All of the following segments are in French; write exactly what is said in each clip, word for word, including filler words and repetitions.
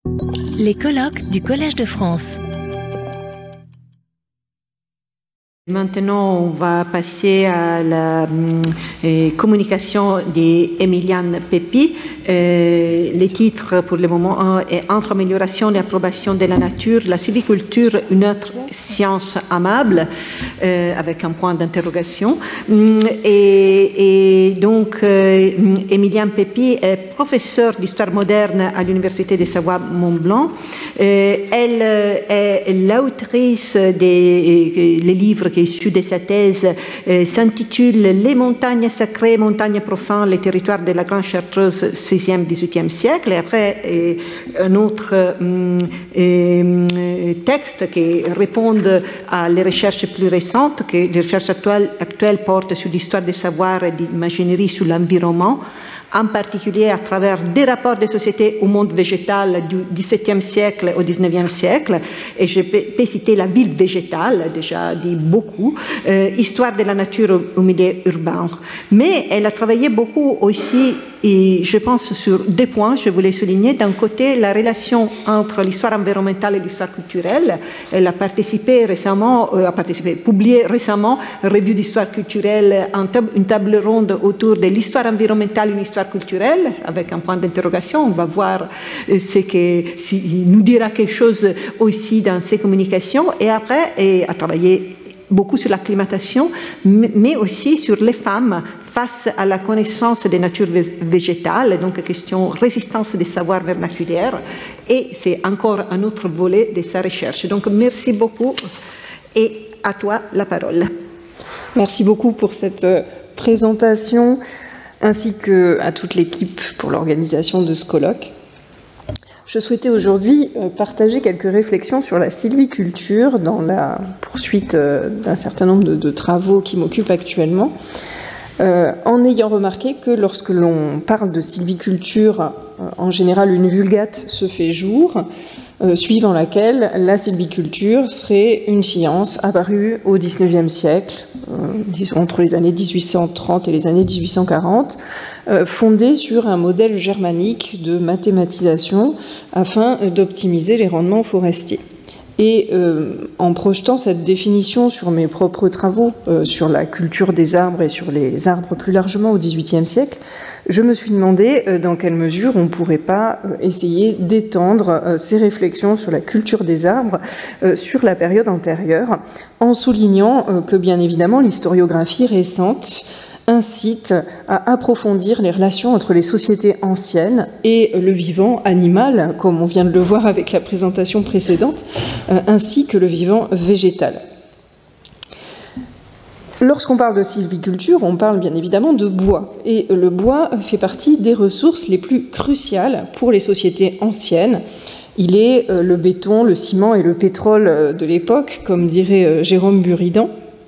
Les colloques du Collège de France. Maintenant, on va passer à la euh, communication d'Emiliane Pepi. Euh, les titres pour le moment un est Entre amélioration et approbation de la nature, la sylviculture, une autre science amable, euh, avec un point d'interrogation. Et, et donc, euh, Emiliane Pepi est professeure d'histoire moderne à l'Université de Savoie-Mont-Blanc. Euh, elle est l'autrice des les livres qui est issu de sa thèse euh, s'intitule Les montagnes sacrées, montagnes profanes, les territoires de la Grande Chartreuse seizième dix-huitième siècle. Et après, euh, un autre euh, euh, texte qui répond à les recherches plus récentes, que les recherches actuelles, actuelles portent sur l'histoire des savoirs et d'imaginerie sur l'environnement, en particulier à travers des rapports des sociétés au monde végétal du dix-septième siècle au dix-neuvième siècle. Et je peux citer la ville végétale, déjà dit beaucoup, euh, histoire de la nature au milieu urbain. Mais elle a travaillé beaucoup aussi, et je pense, sur deux points, je voulais souligner. D'un côté, la relation entre l'histoire environnementale et l'histoire culturelle. Elle a participé récemment, euh, a participé, publié récemment, revue d'histoire culturelle, une table ronde autour de l'histoire environnementale et une histoire culturelle, avec un point d'interrogation. On va voir ce que, s'il nous dira quelque chose aussi dans ses communications. Et après, elle a travaillé beaucoup sur l'acclimatation, mais aussi sur les femmes face à la connaissance des natures végétales, donc question résistance des savoirs vernaculaires. Et c'est encore un autre volet de sa recherche. Donc merci beaucoup et à toi la parole. Merci beaucoup pour cette présentation, ainsi qu'à toute l'équipe pour l'organisation de ce colloque. Je souhaitais aujourd'hui partager quelques réflexions sur la sylviculture dans la poursuite d'un certain nombre de, de travaux qui m'occupent actuellement, euh, en ayant remarqué que lorsque l'on parle de sylviculture, en général une vulgate se fait jour, euh, suivant laquelle la sylviculture serait une science apparue au dix-neuvième siècle, euh, disons entre les années dix-huit cent trente et les années dix-huit cent quarante, euh, fondée sur un modèle germanique de mathématisation afin d'optimiser les rendements forestiers. Et euh, en projetant cette définition sur mes propres travaux, euh, sur la culture des arbres et sur les arbres plus largement au dix-huitième siècle, je me suis demandé euh, dans quelle mesure on ne pourrait pas euh, essayer d'étendre euh, ces réflexions sur la culture des arbres euh, sur la période antérieure, en soulignant euh, que bien évidemment l'historiographie récente incite à approfondir les relations entre les sociétés anciennes et le vivant animal, comme on vient de le voir avec la présentation précédente, euh, ainsi que le vivant végétal. Lorsqu'on parle de sylviculture, on parle bien évidemment de bois. Et le bois fait partie des ressources les plus cruciales pour les sociétés anciennes. Il est euh, le béton, le ciment et le pétrole de l'époque, comme dirait euh, Jérôme Buridan.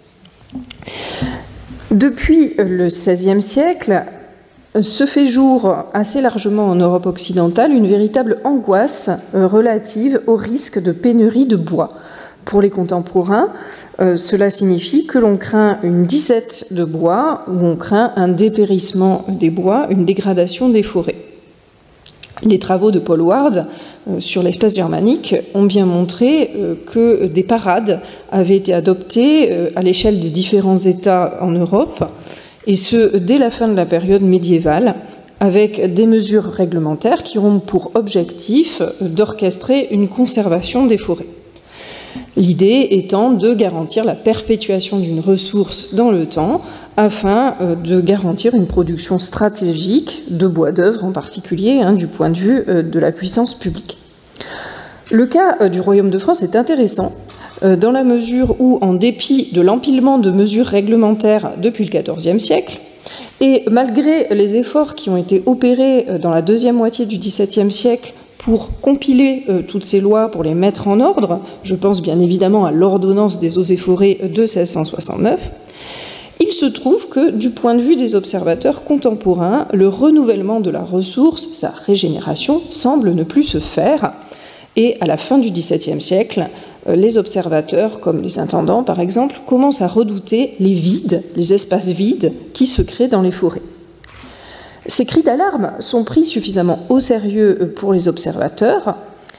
Depuis le seizième siècle, se fait jour assez largement en Europe occidentale une véritable angoisse relative au risque de pénurie de bois. Pour les contemporains, euh, cela signifie que l'on craint une disette de bois ou on craint un dépérissement des bois, une dégradation des forêts. Les travaux de Paul Ward euh, sur l'espèce germanique ont bien montré euh, que des parades avaient été adoptées euh, à l'échelle des différents États en Europe, et ce, dès la fin de la période médiévale, avec des mesures réglementaires qui ont pour objectif d'orchestrer une conservation des forêts. L'idée étant de garantir la perpétuation d'une ressource dans le temps afin de garantir une production stratégique de bois d'œuvre en particulier, hein, du point de vue de la puissance publique. Le cas du Royaume de France est intéressant dans la mesure où, en dépit de l'empilement de mesures réglementaires depuis le quatorzième siècle, et malgré les efforts qui ont été opérés dans la deuxième moitié du dix-septième siècle pour compiler euh, toutes ces lois, pour les mettre en ordre, je pense bien évidemment à l'ordonnance des eaux et forêts de seize cent soixante-neuf, il se trouve que, du point de vue des observateurs contemporains, le renouvellement de la ressource, sa régénération, semble ne plus se faire, et à la fin du dix-septième siècle, euh, les observateurs, comme les intendants par exemple, commencent à redouter les vides, les espaces vides qui se créent dans les forêts. Ces cris d'alarme sont pris suffisamment au sérieux pour les observateurs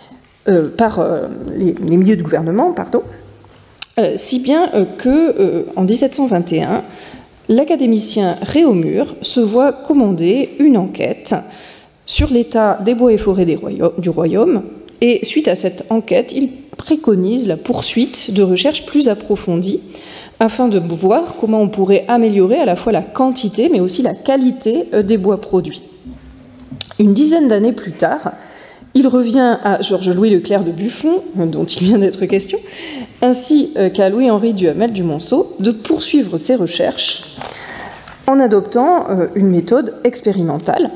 euh, par euh, les, les milieux de gouvernement, pardon, euh, si bien euh, que euh, en dix-sept cent vingt et un, l'académicien Réaumur se voit commander une enquête sur l'état des bois et forêts des roya- du royaume, et suite à cette enquête, il préconise la poursuite de recherches plus approfondies afin de voir comment on pourrait améliorer à la fois la quantité mais aussi la qualité des bois produits. Une dizaine d'années plus tard, il revient à Georges-Louis Leclerc de Buffon, dont il vient d'être question, ainsi qu'à Louis-Henri Duhamel du Monceau, de poursuivre ses recherches en adoptant une méthode expérimentale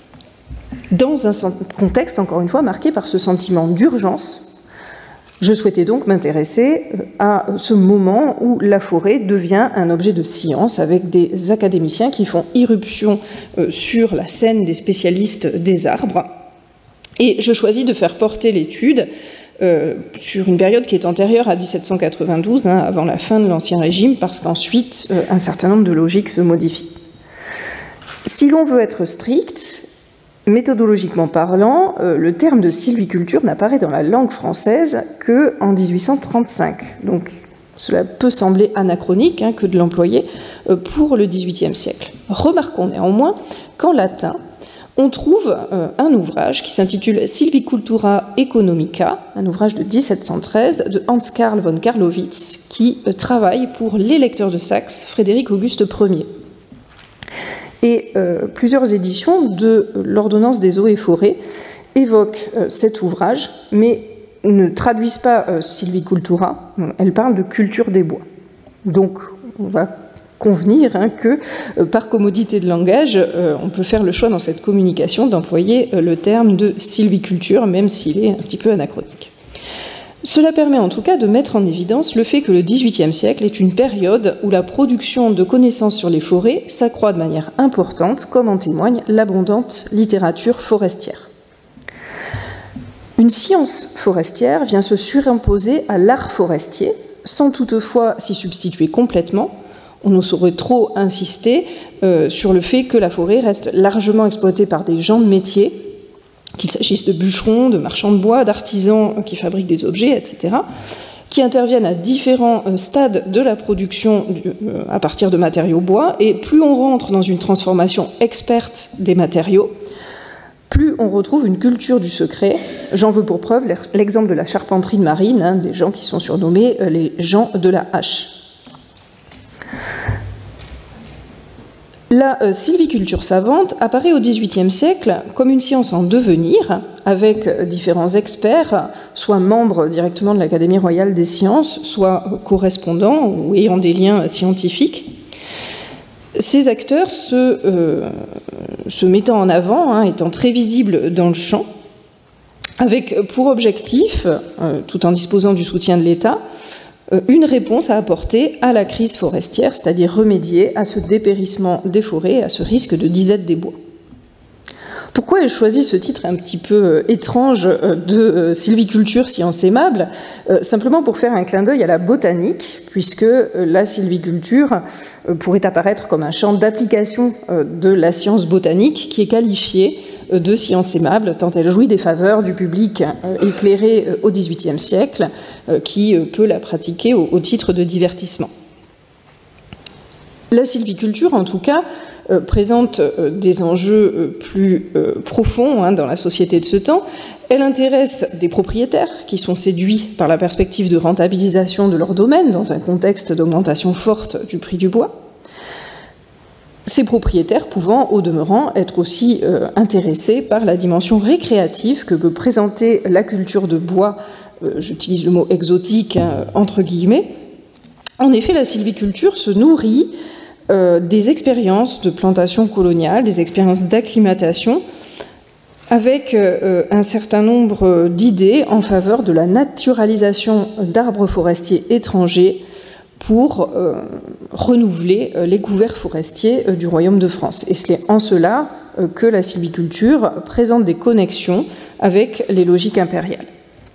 dans un contexte, encore une fois, marqué par ce sentiment d'urgence. Je souhaitais donc m'intéresser à ce moment où la forêt devient un objet de science, avec des académiciens qui font irruption sur la scène des spécialistes des arbres. Et je choisis de faire porter l'étude euh, sur une période qui est antérieure à dix-sept cent quatre-vingt-douze, hein, avant la fin de l'Ancien Régime, parce qu'ensuite, euh, un certain nombre de logiques se modifient. Si l'on veut être strict, méthodologiquement parlant, euh, le terme de sylviculture n'apparaît dans la langue française qu'en dix-huit cent trente-cinq. Donc, cela peut sembler anachronique hein, que de l'employer euh, pour le dix-huitième siècle. Remarquons néanmoins qu'en latin, on trouve euh, un ouvrage qui s'intitule Sylvicultura Economica, un ouvrage de dix-sept cent treize de Hans Karl von Carlowitz, qui euh, travaille pour l'électeur de Saxe, Frédéric Auguste Ier. Et euh, plusieurs éditions de l'ordonnance des eaux et forêts évoquent euh, cet ouvrage, mais ne traduisent pas euh, sylvicultura, elles parlent de culture des bois. Donc, on va convenir hein, que, euh, par commodité de langage, euh, on peut faire le choix dans cette communication d'employer euh, le terme de sylviculture, même s'il est un petit peu anachronique. Cela permet en tout cas de mettre en évidence le fait que le dix-huitième siècle est une période où la production de connaissances sur les forêts s'accroît de manière importante, comme en témoigne l'abondante littérature forestière. Une science forestière vient se surimposer à l'art forestier, sans toutefois s'y substituer complètement. On ne saurait trop insister euh, sur le fait que la forêt reste largement exploitée par des gens de métier, qu'il s'agisse de bûcherons, de marchands de bois, d'artisans qui fabriquent des objets, et cetera, qui interviennent à différents stades de la production à partir de matériaux bois, et plus on rentre dans une transformation experte des matériaux, plus on retrouve une culture du secret. J'en veux pour preuve l'exemple de la charpenterie de marine, hein, des gens qui sont surnommés les gens de la hache. La euh, sylviculture savante apparaît au dix-huitième siècle comme une science en devenir, avec différents experts, soit membres directement de l'Académie royale des sciences, soit correspondants ou ayant des liens scientifiques. Ces acteurs se, euh, se mettant en avant, hein, étant très visibles dans le champ, avec pour objectif, euh, tout en disposant du soutien de l'État, une réponse à apporter à la crise forestière, c'est-à-dire remédier à ce dépérissement des forêts, à ce risque de disette des bois. Pourquoi ai-je choisi ce titre un petit peu étrange de sylviculture, science aimable ? Simplement pour faire un clin d'œil à la botanique, puisque la sylviculture pourrait apparaître comme un champ d'application de la science botanique qui est qualifiée de science aimable, tant elle jouit des faveurs du public éclairé au dix-huitième siècle, qui peut la pratiquer au titre de divertissement. La sylviculture, en tout cas, euh, présente euh, des enjeux euh, plus euh, profonds hein, dans la société de ce temps. Elle intéresse des propriétaires qui sont séduits par la perspective de rentabilisation de leur domaine dans un contexte d'augmentation forte du prix du bois. Ces propriétaires pouvant, au demeurant, être aussi euh, intéressés par la dimension récréative que peut présenter la culture de bois, euh, j'utilise le mot exotique, hein, entre guillemets. En effet, la sylviculture se nourrit Euh, des expériences de plantation coloniale, des expériences d'acclimatation, avec euh, un certain nombre d'idées en faveur de la naturalisation d'arbres forestiers étrangers pour euh, renouveler euh, les couverts forestiers euh, du Royaume de France. Et c'est en cela euh, que la sylviculture présente des connexions avec les logiques impériales.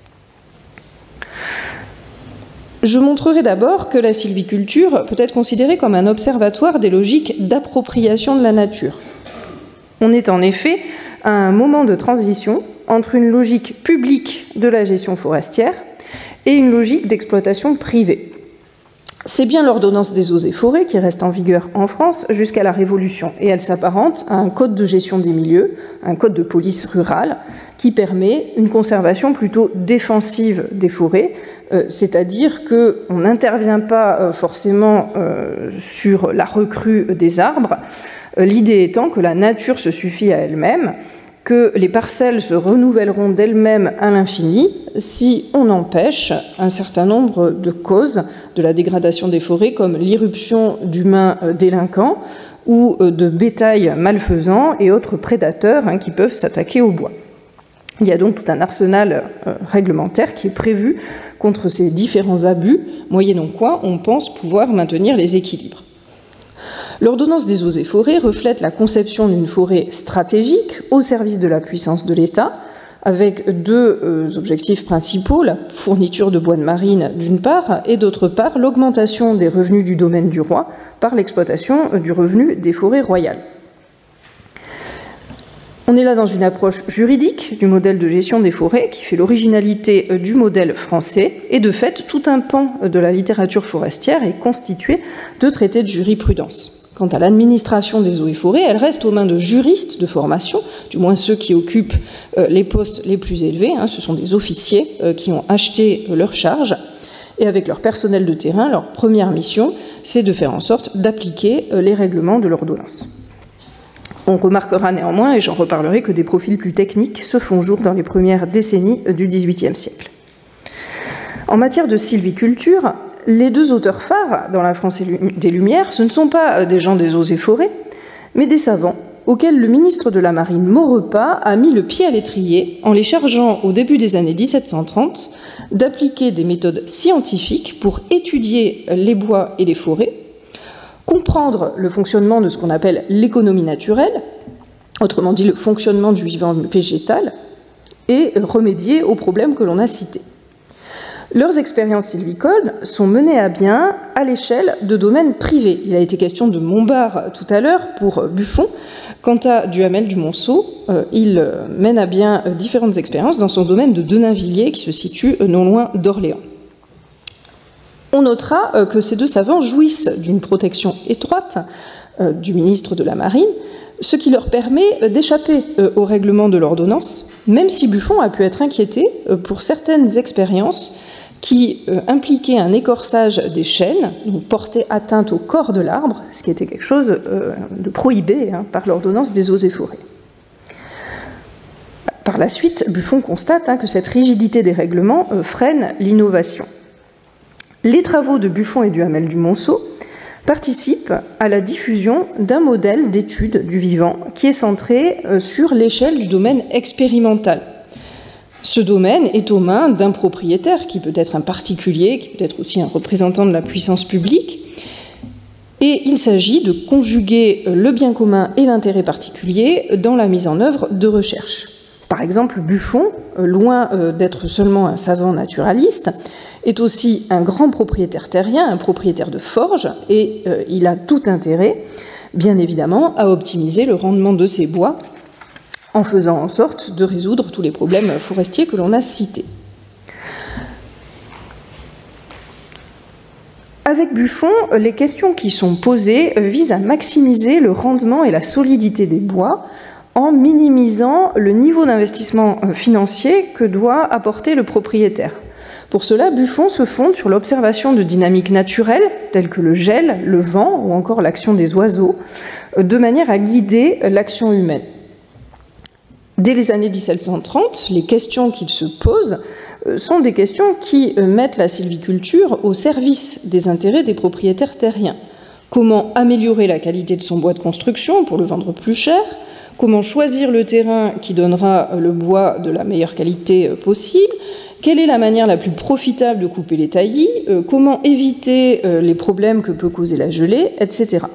Je montrerai d'abord que la sylviculture peut être considérée comme un observatoire des logiques d'appropriation de la nature. On est en effet à un moment de transition entre une logique publique de la gestion forestière et une logique d'exploitation privée. C'est bien l'ordonnance des eaux et forêts qui reste en vigueur en France jusqu'à la Révolution, et elle s'apparente à un code de gestion des milieux, un code de police rurale, qui permet une conservation plutôt défensive des forêts, euh, c'est-à-dire qu'on n'intervient pas euh, forcément euh, sur la recrue des arbres, euh, l'idée étant que la nature se suffit à elle-même, que les parcelles se renouvelleront d'elles-mêmes à l'infini si on empêche un certain nombre de causes de la dégradation des forêts, comme l'irruption d'humains délinquants ou de bétail malfaisant et autres prédateurs hein, qui peuvent s'attaquer au bois. Il y a donc tout un arsenal euh, réglementaire qui est prévu contre ces différents abus, moyennant quoi on pense pouvoir maintenir les équilibres. L'ordonnance des eaux et forêts reflète la conception d'une forêt stratégique au service de la puissance de l'État, avec deux euh, objectifs principaux, la fourniture de bois de marine d'une part, et d'autre part l'augmentation des revenus du domaine du roi par l'exploitation euh, du revenu des forêts royales. On est là dans une approche juridique du modèle de gestion des forêts qui fait l'originalité du modèle français, et de fait, tout un pan de la littérature forestière est constitué de traités de jurisprudence. Quant à l'administration des eaux et forêts, elle reste aux mains de juristes de formation, du moins ceux qui occupent les postes les plus élevés, hein, ce sont des officiers qui ont acheté leurs charges, et avec leur personnel de terrain, leur première mission, c'est de faire en sorte d'appliquer les règlements de l'ordonnance. On remarquera néanmoins, et j'en reparlerai, que des profils plus techniques se font jour dans les premières décennies du dix-huitième siècle. En matière de sylviculture, les deux auteurs phares dans la France des Lumières, ce ne sont pas des gens des eaux et forêts, mais des savants auxquels le ministre de la Marine Maurepas a mis le pied à l'étrier en les chargeant au début des années mille sept cent trente d'appliquer des méthodes scientifiques pour étudier les bois et les forêts, comprendre le fonctionnement de ce qu'on appelle l'économie naturelle, autrement dit le fonctionnement du vivant végétal, et remédier aux problèmes que l'on a cités. Leurs expériences sylvicoles sont menées à bien à l'échelle de domaines privés. Il a été question de Montbard tout à l'heure pour Buffon. Quant à Duhamel du Monceau, euh, il mène à bien différentes expériences dans son domaine de Denainvilliers qui se situe non loin d'Orléans. On notera que ces deux savants jouissent d'une protection étroite euh, du ministre de la Marine, ce qui leur permet d'échapper euh, au règlement de l'ordonnance, même si Buffon a pu être inquiété euh, pour certaines expériences qui euh, impliquaient un écorçage des chênes, donc portait atteinte au corps de l'arbre, ce qui était quelque chose euh, de prohibé hein, par l'ordonnance des eaux et forêts. Par la suite, Buffon constate hein, que cette rigidité des règlements euh, freine l'innovation. Les travaux de Buffon et Duhamel du Monceau participent à la diffusion d'un modèle d'étude du vivant qui est centré sur l'échelle du domaine expérimental. Ce domaine est aux mains d'un propriétaire, qui peut être un particulier, qui peut être aussi un représentant de la puissance publique, et il s'agit de conjuguer le bien commun et l'intérêt particulier dans la mise en œuvre de recherches. Par exemple, Buffon, loin d'être seulement un savant naturaliste, est aussi un grand propriétaire terrien, un propriétaire de forge, et euh, il a tout intérêt, bien évidemment, à optimiser le rendement de ses bois en faisant en sorte de résoudre tous les problèmes forestiers que l'on a cités. Avec Buffon, les questions qui sont posées visent à maximiser le rendement et la solidité des bois en minimisant le niveau d'investissement financier que doit apporter le propriétaire. Pour cela, Buffon se fonde sur l'observation de dynamiques naturelles, telles que le gel, le vent ou encore l'action des oiseaux, de manière à guider l'action humaine. Dès les années mille sept cent trente, les questions qu'il se pose sont des questions qui mettent la sylviculture au service des intérêts des propriétaires terriens. Comment améliorer la qualité de son bois de construction pour le vendre plus cher ? Comment choisir le terrain qui donnera le bois de la meilleure qualité possible ? Quelle est la manière la plus profitable de couper les taillis ? euh, Comment éviter euh, les problèmes que peut causer la gelée, et cetera.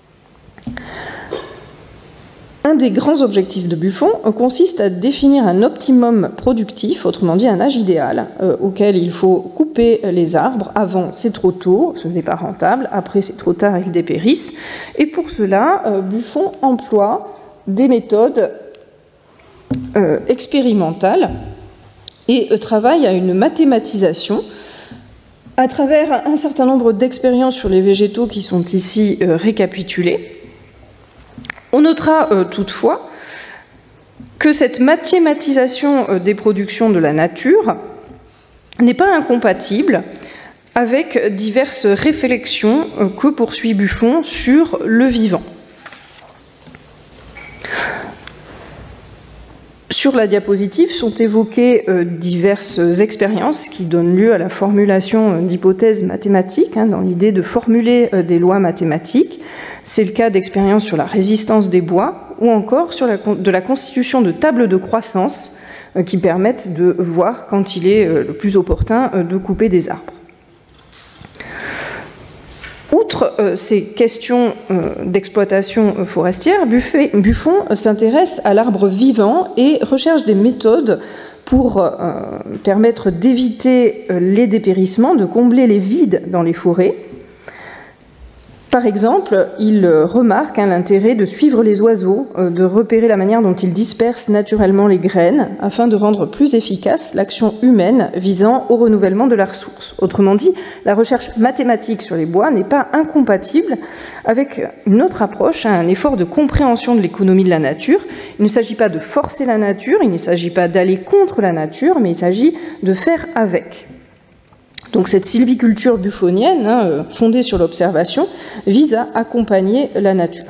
Un des grands objectifs de Buffon euh, consiste à définir un optimum productif, autrement dit un âge idéal, euh, auquel il faut couper les arbres. Avant, c'est trop tôt, ce n'est pas rentable. Après, c'est trop tard, ils dépérissent. Et pour cela, euh, Buffon emploie des méthodes euh, expérimentale et euh, travaille à une mathématisation à travers un certain nombre d'expériences sur les végétaux qui sont ici euh, récapitulées. On notera euh, toutefois que cette mathématisation euh, des productions de la nature n'est pas incompatible avec diverses réflexions euh, que poursuit Buffon sur le vivant. Sur la diapositive sont évoquées euh, diverses expériences qui donnent lieu à la formulation euh, d'hypothèses mathématiques, hein, dans l'idée de formuler euh, des lois mathématiques. C'est le cas d'expériences sur la résistance des bois ou encore sur la, de la constitution de tables de croissance euh, qui permettent de voir quand il est euh, le plus opportun euh, de couper des arbres. Outre euh, ces questions euh, d'exploitation euh, forestière, Buffet, Buffon euh, s'intéresse à l'arbre vivant et recherche des méthodes pour euh, permettre d'éviter euh, les dépérissements, de combler les vides dans les forêts. Par exemple, il remarque hein, l'intérêt de suivre les oiseaux, euh, de repérer la manière dont ils dispersent naturellement les graines, afin de rendre plus efficace l'action humaine visant au renouvellement de la ressource. Autrement dit, la recherche mathématique sur les bois n'est pas incompatible avec une autre approche, hein, un effort de compréhension de l'économie de la nature. Il ne s'agit pas de forcer la nature, il ne s'agit pas d'aller contre la nature, mais il s'agit de faire avec. Donc cette sylviculture buffonienne, hein, fondée sur l'observation, vise à accompagner la nature.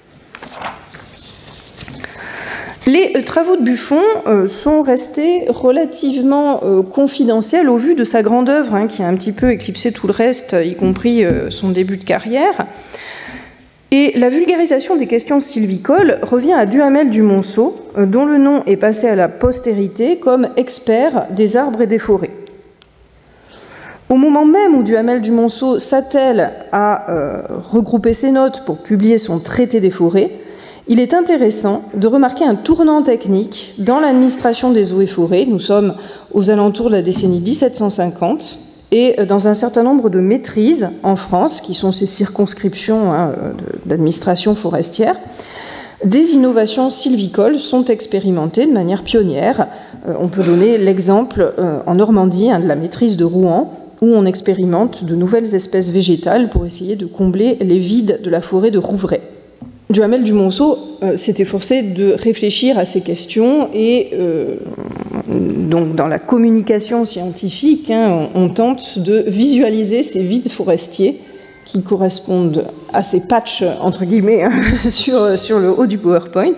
Les travaux de Buffon euh, sont restés relativement euh, confidentiels au vu de sa grande œuvre, hein, qui a un petit peu éclipsé tout le reste, y compris euh, son début de carrière. Et la vulgarisation des questions sylvicoles revient à Duhamel du Monceau, euh, dont le nom est passé à la postérité comme expert des arbres et des forêts. Au moment même où Duhamel du Monceau s'attelle à euh, regrouper ses notes pour publier son traité des forêts, il est intéressant de remarquer un tournant technique dans l'administration des eaux et forêts. Nous sommes aux alentours de la décennie mille sept cent cinquante et dans un certain nombre de maîtrises en France, qui sont ces circonscriptions hein, d'administration forestière, des innovations sylvicoles sont expérimentées de manière pionnière. Euh, on peut donner l'exemple euh, en Normandie hein, de la maîtrise de Rouen, où on expérimente de nouvelles espèces végétales pour essayer de combler les vides de la forêt de Rouvray. Duhamel du Monceau euh, s'est efforcé de réfléchir à ces questions et euh, donc dans la communication scientifique, hein, on, on tente de visualiser ces vides forestiers qui correspondent à ces patchs, entre guillemets, hein, sur, sur le haut du PowerPoint.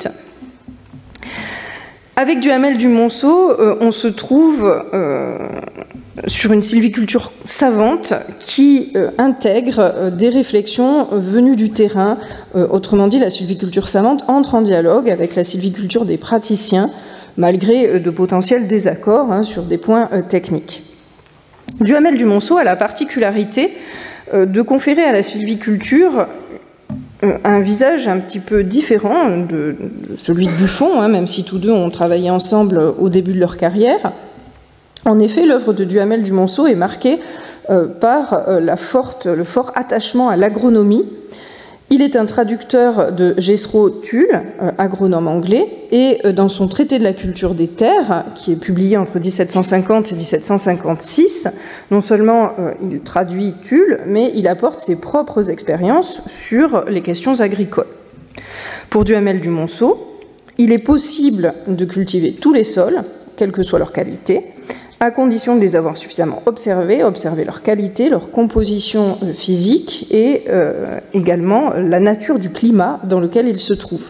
Avec Duhamel du Monceau, euh, on se trouve euh, sur une sylviculture savante qui euh, intègre euh, des réflexions euh, venues du terrain. Euh, autrement dit, la sylviculture savante entre en dialogue avec la sylviculture des praticiens, malgré euh, de potentiels désaccords hein, sur des points euh, techniques. Duhamel du Monceau a la particularité euh, de conférer à la sylviculture un visage un petit peu différent de, de celui de Buffon, hein, même si tous deux ont travaillé ensemble au début de leur carrière. En effet, l'œuvre de Duhamel du Monceau est marquée euh, par euh, la forte, le fort attachement à l'agronomie. Il est un traducteur de Gesro Tull, euh, agronome anglais, et euh, dans son traité de la culture des terres, qui est publié entre mille sept cent cinquante et mille sept cent cinquante-six, non seulement euh, il traduit Tull, mais il apporte ses propres expériences sur les questions agricoles. Pour Duhamel du Monceau, il est possible de cultiver tous les sols, quelle que soit leur qualité, à condition de les avoir suffisamment observés, observer leur qualité, leur composition physique et euh, également la nature du climat dans lequel ils se trouvent.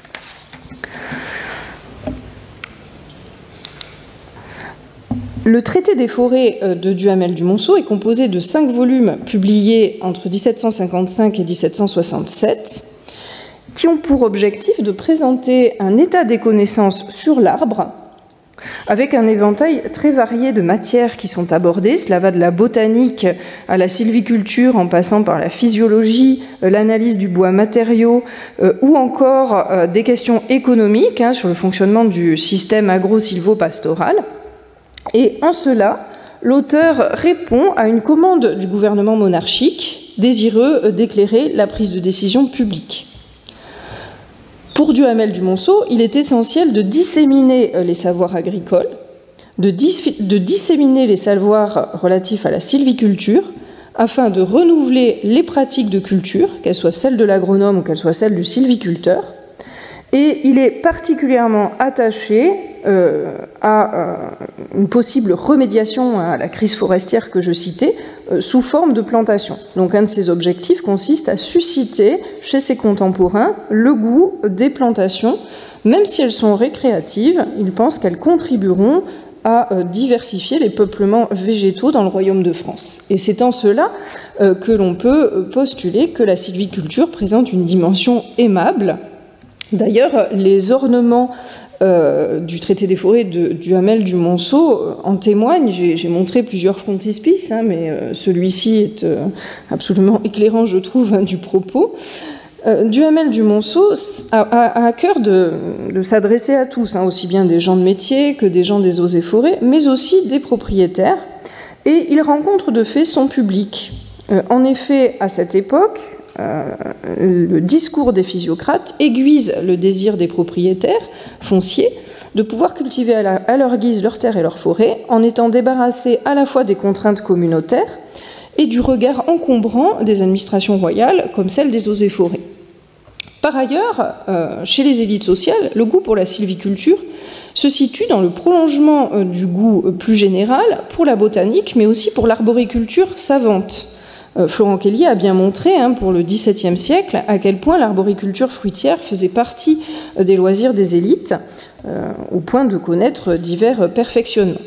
Le traité des forêts de Duhamel du Monceau est composé de cinq volumes publiés entre mille sept cent cinquante-cinq et mille sept cent soixante-sept, qui ont pour objectif de présenter un état des connaissances sur l'arbre, avec un éventail très varié de matières qui sont abordées. Cela va de la botanique à la sylviculture, en passant par la physiologie, l'analyse du bois matériau, euh, ou encore euh, des questions économiques hein, sur le fonctionnement du système agro-sylvo-pastoral. Et en cela, l'auteur répond à une commande du gouvernement monarchique, désireux d'éclairer la prise de décision publique. Pour Duhamel du Monceau, il est essentiel de disséminer les savoirs agricoles, de, de disséminer les savoirs relatifs à la sylviculture, afin de renouveler les pratiques de culture, qu'elles soient celles de l'agronome ou qu'elles soient celles du sylviculteur. Et il est particulièrement attaché euh, à euh, une possible remédiation à la crise forestière que je citais, euh, sous forme de plantation. Donc un de ses objectifs consiste à susciter chez ses contemporains le goût des plantations, même si elles sont récréatives, il pense qu'elles contribueront à euh, diversifier les peuplements végétaux dans le royaume de France. Et c'est en cela euh, que l'on peut postuler que la sylviculture présente une dimension aimable. D'ailleurs, les ornements euh, du traité des forêts de Duhamel du Monceau euh, en témoignent. J'ai montré plusieurs frontispices, hein, mais euh, celui-ci est euh, absolument éclairant, je trouve, hein, du propos. Euh, Duhamel du Monceau a, a, a à cœur de, de s'adresser à tous, hein, aussi bien des gens de métier que des gens des eaux et forêts, mais aussi des propriétaires. Et il rencontre de fait son public. Euh, en effet, à cette époque, Euh, le discours des physiocrates aiguise le désir des propriétaires fonciers de pouvoir cultiver à, la, à leur guise leurs terres et leurs forêts en étant débarrassés à la fois des contraintes communautaires et du regard encombrant des administrations royales comme celle des eaux et forêts. Par ailleurs, euh, chez les élites sociales, le goût pour la sylviculture se situe dans le prolongement euh, du goût euh, plus général pour la botanique, mais aussi pour l'arboriculture savante. Florent Kelly a bien montré, hein, pour le dix-septième siècle, à quel point l'arboriculture fruitière faisait partie des loisirs des élites, euh, au point de connaître divers perfectionnements.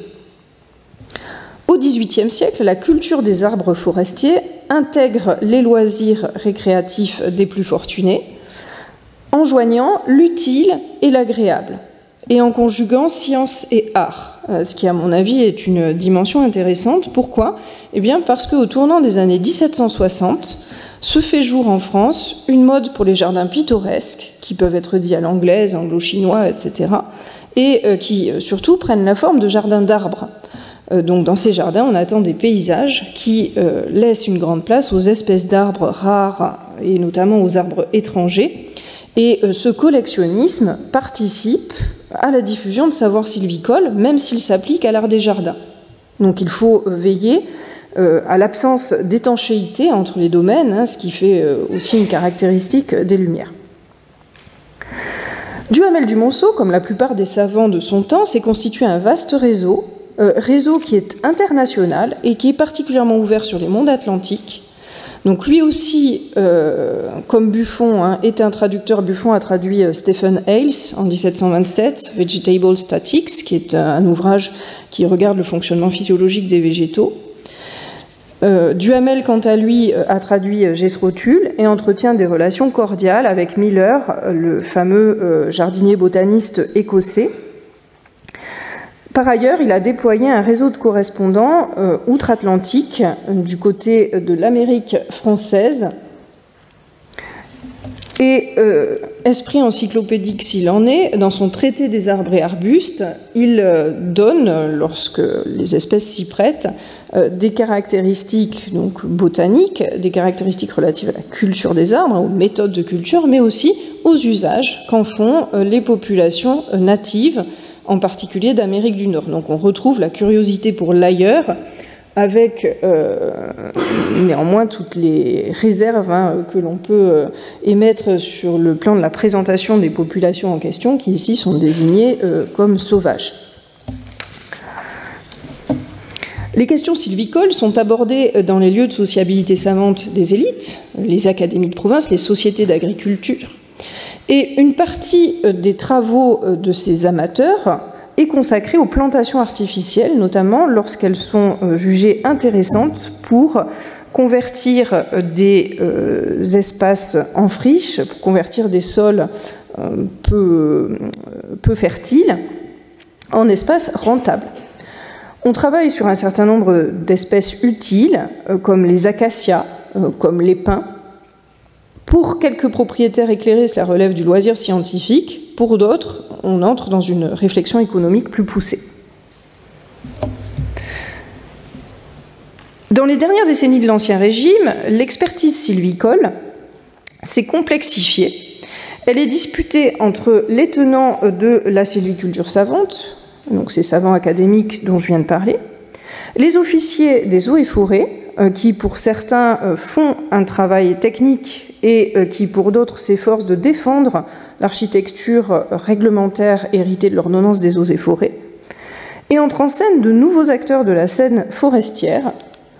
Au dix-huitième siècle, la culture des arbres forestiers intègre les loisirs récréatifs des plus fortunés, en joignant l'utile et l'agréable, et en conjuguant science et art, ce qui, à mon avis, est une dimension intéressante. Pourquoi ? Eh bien, parce qu'au tournant des années dix-sept cent soixante, se fait jour en France une mode pour les jardins pittoresques, qui peuvent être dits à l'anglaise, anglo-chinois, et cetera, et euh, qui, surtout, prennent la forme de jardins d'arbres. Euh, donc, dans ces jardins, on attend des paysages qui euh, laissent une grande place aux espèces d'arbres rares, et notamment aux arbres étrangers. Et euh, ce collectionnisme participe à la diffusion de savoirs sylvicoles, même s'il s'applique à l'art des jardins. Donc il faut veiller euh, à l'absence d'étanchéité entre les domaines, hein, ce qui fait euh, aussi une caractéristique des Lumières. Duhamel du Monceau, comme la plupart des savants de son temps, s'est constitué un vaste réseau, euh, réseau qui est international et qui est particulièrement ouvert sur les mondes atlantiques. Donc lui aussi, euh, comme Buffon, hein, est un traducteur. Buffon a traduit euh, Stephen Hales en dix-sept cent vingt-sept, Vegetable Statics, qui est un, un ouvrage qui regarde le fonctionnement physiologique des végétaux. Euh, Duhamel, quant à lui, euh, a traduit euh, Gesrotul et entretient des relations cordiales avec Miller, euh, le fameux euh, jardinier botaniste écossais. Par ailleurs, il a déployé un réseau de correspondants euh, outre-Atlantique, euh, du côté de l'Amérique française. Et, euh, esprit encyclopédique s'il en est, dans son traité des arbres et arbustes, il euh, donne, lorsque les espèces s'y prêtent, euh, des caractéristiques donc, botaniques, des caractéristiques relatives à la culture des arbres, aux méthodes de culture, mais aussi aux usages qu'en font euh, les populations euh, natives, en particulier d'Amérique du Nord. Donc on retrouve la curiosité pour l'ailleurs, avec euh, néanmoins toutes les réserves hein, que l'on peut euh, émettre sur le plan de la présentation des populations en question, qui ici sont désignées euh, comme sauvages. Les questions sylvicoles sont abordées dans les lieux de sociabilité savante des élites, les académies de province, les sociétés d'agriculture. Et une partie des travaux de ces amateurs est consacrée aux plantations artificielles, notamment lorsqu'elles sont jugées intéressantes pour convertir des espaces en friches, pour convertir des sols peu, peu fertiles en espaces rentables. On travaille sur un certain nombre d'espèces utiles, comme les acacias, comme les pins. Pour quelques propriétaires éclairés, cela relève du loisir scientifique. Pour d'autres, on entre dans une réflexion économique plus poussée. Dans les dernières décennies de l'Ancien Régime, l'expertise sylvicole s'est complexifiée. Elle est disputée entre les tenants de la sylviculture savante, donc ces savants académiques dont je viens de parler, les officiers des eaux et forêts, qui pour certains font un travail technique et qui pour d'autres s'efforcent de défendre l'architecture réglementaire héritée de l'ordonnance des eaux et forêts, et entre en scène de nouveaux acteurs de la scène forestière,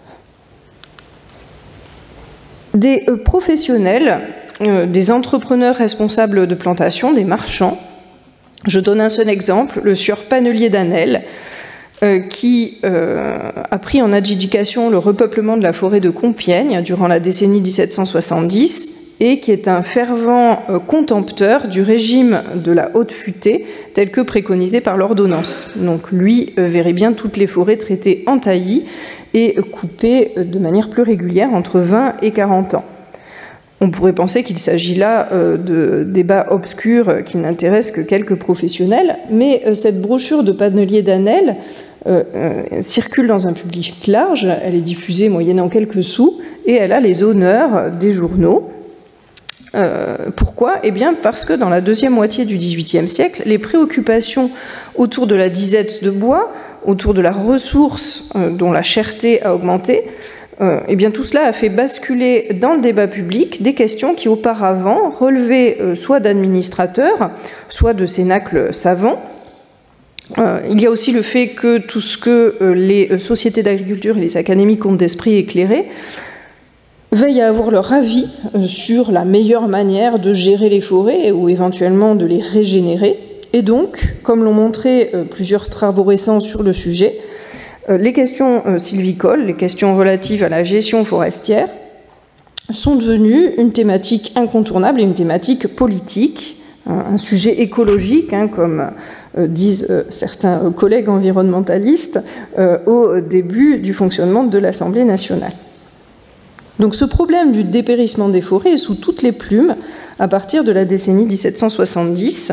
des professionnels, des entrepreneurs responsables de plantation, des marchands. Je donne un seul exemple, le sieur Panelier d'Anel, Euh, qui euh, a pris en adjudication le repeuplement de la forêt de Compiègne durant la décennie dix-sept cent soixante-dix et qui est un fervent euh, contempteur du régime de la haute futée tel que préconisé par l'ordonnance. Donc lui euh, verrait bien toutes les forêts traitées en taillis et euh, coupées euh, de manière plus régulière entre vingt et quarante ans. On pourrait penser qu'il s'agit là euh, de débats obscurs euh, qui n'intéressent que quelques professionnels, mais euh, cette brochure de Panelier d'Anel euh, euh, circule dans un public large, elle est diffusée moyennant quelques sous, et elle a les honneurs des journaux. Euh, pourquoi ? Eh bien parce que dans la deuxième moitié du dix-huitième siècle, les préoccupations autour de la disette de bois, autour de la ressource euh, dont la cherté a augmenté, Euh, eh bien, tout cela a fait basculer dans le débat public des questions qui auparavant relevaient euh, soit d'administrateurs, soit de cénacles savants. Euh, il y a aussi le fait que tout ce que euh, les sociétés d'agriculture et les académies comptent d'esprit éclairés veillent à avoir leur avis euh, sur la meilleure manière de gérer les forêts ou éventuellement de les régénérer. Et donc, comme l'ont montré euh, plusieurs travaux récents sur le sujet, les questions sylvicoles, les questions relatives à la gestion forestière sont devenues une thématique incontournable et une thématique politique, un sujet écologique, hein, comme disent certains collègues environnementalistes au début du fonctionnement de l'Assemblée nationale. Donc ce problème du dépérissement des forêts est sous toutes les plumes à partir de la décennie dix-sept cent soixante-dix.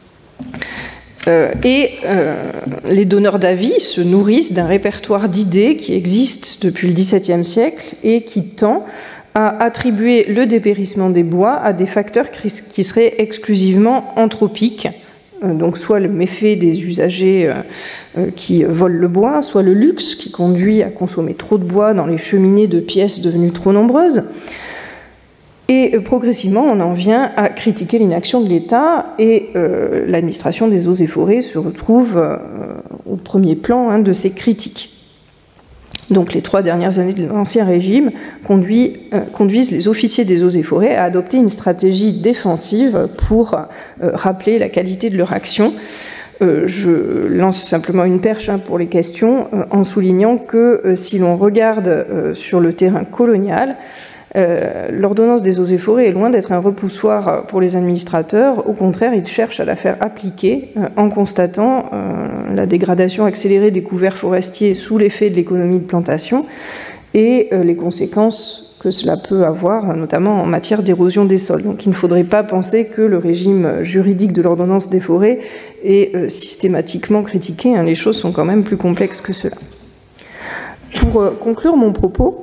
Euh, et euh, les donneurs d'avis se nourrissent d'un répertoire d'idées qui existe depuis le dix-septième siècle et qui tend à attribuer le dépérissement des bois à des facteurs qui seraient exclusivement anthropiques, euh, donc soit le méfait des usagers euh, qui volent le bois, soit le luxe qui conduit à consommer trop de bois dans les cheminées de pièces devenues trop nombreuses. Et progressivement, on en vient à critiquer l'inaction de l'État et euh, l'administration des eaux et forêts se retrouve euh, au premier plan hein, de ces critiques. Donc les trois dernières années de l'Ancien Régime conduit, euh, conduisent les officiers des eaux et forêts à adopter une stratégie défensive pour euh, rappeler la qualité de leur action. Euh, je lance simplement une perche hein, pour les questions euh, en soulignant que euh, si l'on regarde euh, sur le terrain colonial, Euh, l'ordonnance des eaux et forêts est loin d'être un repoussoir pour les administrateurs. Au contraire, ils cherchent à la faire appliquer euh, en constatant euh, la dégradation accélérée des couverts forestiers sous l'effet de l'économie de plantation et euh, les conséquences que cela peut avoir, notamment en matière d'érosion des sols. Donc il ne faudrait pas penser que le régime juridique de l'ordonnance des forêts est euh, systématiquement critiqué, hein. Les choses sont quand même plus complexes que cela. Pour euh, conclure mon propos,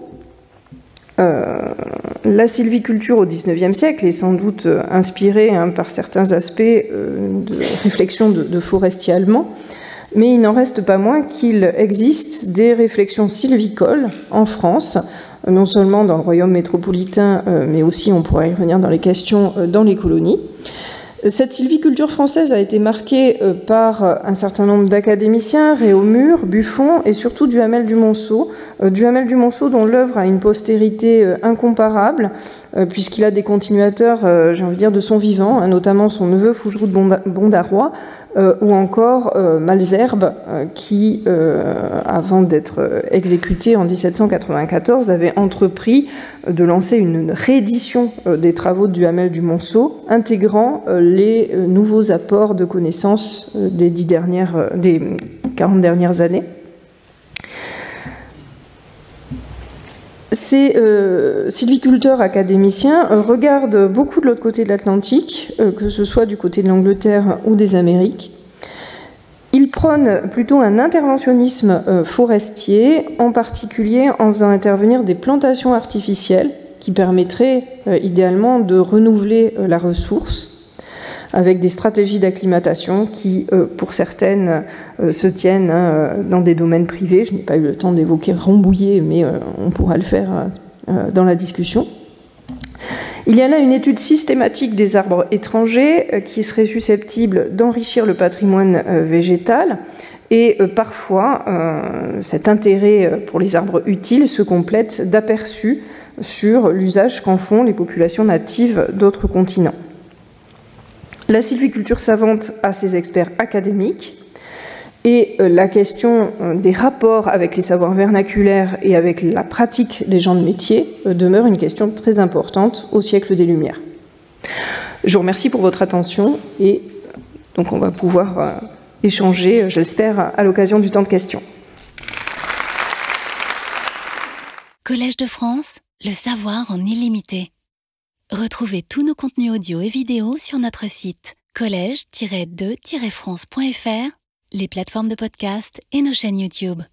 Euh, la sylviculture au dix-neuvième siècle est sans doute euh, inspirée hein, par certains aspects euh, de réflexion de, de forestiers allemands, mais il n'en reste pas moins qu'il existe des réflexions sylvicoles en France, euh, non seulement dans le royaume métropolitain, euh, mais aussi, on pourrait y revenir dans les questions, euh, dans les colonies. Cette sylviculture française a été marquée euh, par un certain nombre d'académiciens, Réaumur, Buffon et surtout Duhamel du Monceau. Euh, Duhamel du Monceau dont l'œuvre a une postérité euh, incomparable, euh, puisqu'il a des continuateurs, euh, j'ai envie de dire, de son vivant, hein, notamment son neveu Fougeroux de Bondaroy, euh, ou encore euh, Malesherbes, euh, qui, euh, avant d'être exécuté en dix-sept cent quatre-vingt-quatorze, avait entrepris de lancer une réédition euh, des travaux de Duhamel du Monceau, intégrant euh, les euh, nouveaux apports de connaissances euh, des, dix dernières, euh, des quarante dernières années. Ces euh, sylviculteurs académiciens euh, regardent beaucoup de l'autre côté de l'Atlantique, euh, que ce soit du côté de l'Angleterre ou des Amériques. Ils prônent plutôt un interventionnisme euh, forestier, en particulier en faisant intervenir des plantations artificielles qui permettraient euh, idéalement de renouveler euh, la ressource. avec des stratégies d'acclimatation qui, euh, pour certaines, euh, se tiennent hein, dans des domaines privés. Je n'ai pas eu le temps d'évoquer Rambouillet, mais euh, on pourra le faire euh, dans la discussion. Il y a là une étude systématique des arbres étrangers euh, qui serait susceptible d'enrichir le patrimoine euh, végétal. Et euh, parfois, euh, cet intérêt pour les arbres utiles se complète d'aperçus sur l'usage qu'en font les populations natives d'autres continents. La sylviculture savante a ses experts académiques et la question des rapports avec les savoirs vernaculaires et avec la pratique des gens de métier demeure une question très importante au siècle des Lumières. Je vous remercie pour votre attention et donc on va pouvoir échanger, j'espère, à l'occasion du temps de questions. Collège de France, le savoir en illimité. Retrouvez tous nos contenus audio et vidéo sur notre site collège tiret de tiret france point f r, les plateformes de podcast et nos chaînes YouTube.